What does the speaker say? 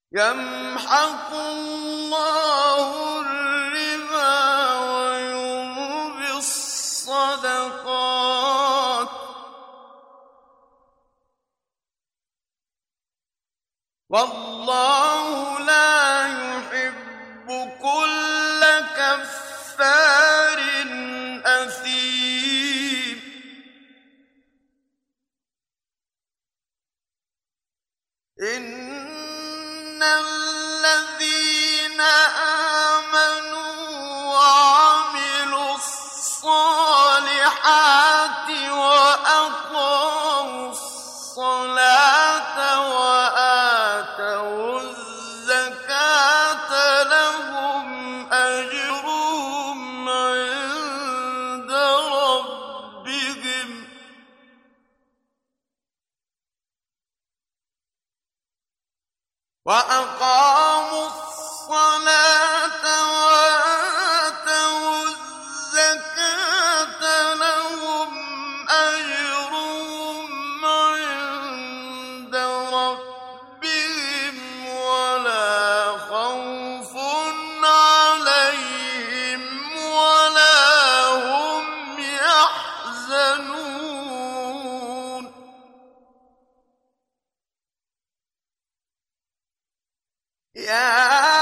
يمحق الله الربا ويربي الصدقات والله لا يحب كل كفار أثيم إن الذين آمنوا وعملوا الصالحات وأقاموا الصلاة وآتوا الزكاة لهم أجرهم عند ربهم وأقاموا الصلاة وآتوا الزكاة لهم أجرهم عند ربهم ولا خوف عليهم ولا هم يحزنون يا